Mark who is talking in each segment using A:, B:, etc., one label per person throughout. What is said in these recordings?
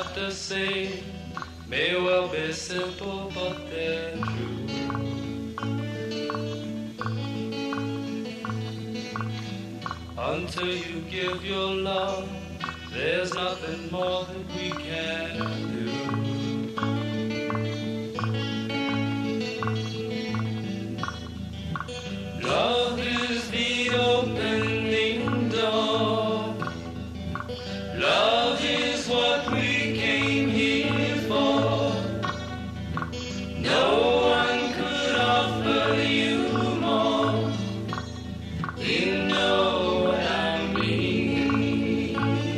A: have to say may well be simple, but they're true. Until you give your love, there's nothing more that we can do. Love is the opening door. Love is what we came here for. No one could offer you more. You know what I mean.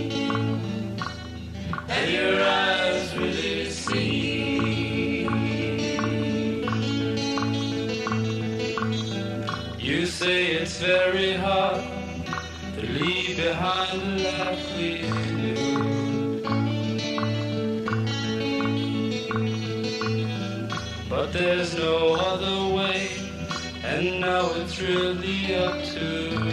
A: And your eyes really see. You say it's very hard to leave behind the life we knew. But there's no other way, and now it's really up to you.